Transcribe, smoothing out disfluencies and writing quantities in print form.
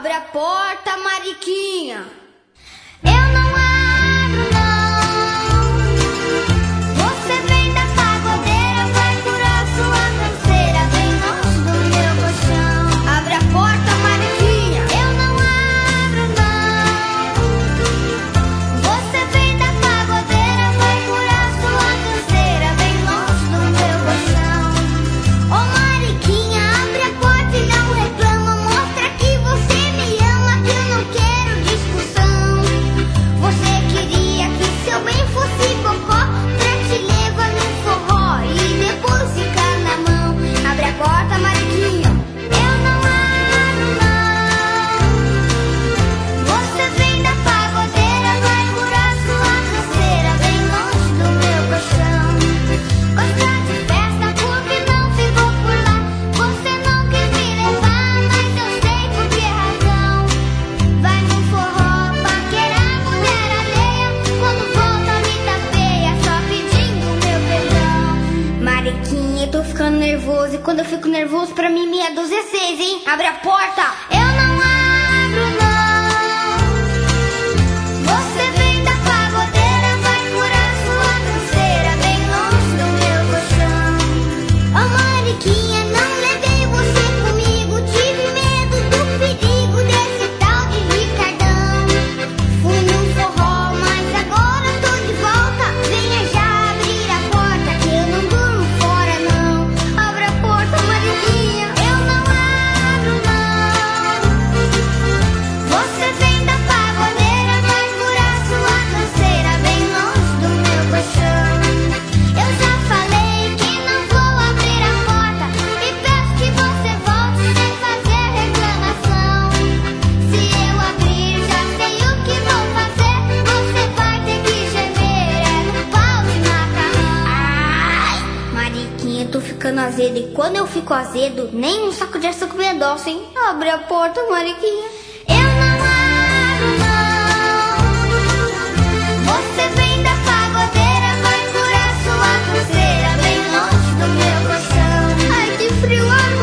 Abre a porta, Mariquinha. Eu não abro, não. Você vem da pagodeira, vai curar sua canseira, bem longe do meu colchão. Abre a porta, Mariquinha. Eu não abro, não. Você vem da pagodeira, vai curar sua canseira, bem longe do meu colchão. Ô Mariquinha, abre a porta e não reclama, mostra que você me ama, que eu não quero discussão. Você queria que seu bem fosse cocó, pra te levar no forró e depois ficar na mão. Abre a porta, Mariquinha. Eu não abro, não. Você vem da pagodeira, vai curar sua canseira, bem longe do meu colchão. Gosta de festa porque não ficou por lá. Você não quis me levar, mas eu sei por que razão. Vai no forró paquerar mulher alheia, quando volta me tapeia, só pedindo meu perdão. Mariquinha, eu tô ficando nervoso. E quando eu fico nervoso, pra mim meia dúzia é 6, hein? Abre a porta. Eu não abro, não. Você vem da pagodeira, vai curar sua canseira, bem longe do meu colchão. Ô Mariquinha, não levei você comigo, tive medo do perigo desse tal de Ricardão. Fui no forró, mas agora tô de volta. Venha já abrir a porta, que eu não durmo fora, não. Abre a porta, Mariquinha. Eu não abro, não. Você vem da pagodeira, vai curar sua canseira, bem longe do meu colchão. Eu já falei que não vou abrir a porta e peço que você volte sem fazer reclamação. Se eu abrir, já sei o que vou fazer. Você vai ter que gemer, é no pau de macarrão. Ai, Mariquinha, eu tô ficando azedo. E quando eu fico azedo, nem um saco de açúcar me adoça, hein? Abre a porta, Mariquinha. Eu não abro, não. Você vem da pagodeira, vai curar sua canseira, bem longe do meu colchão. Ai, que frio, abre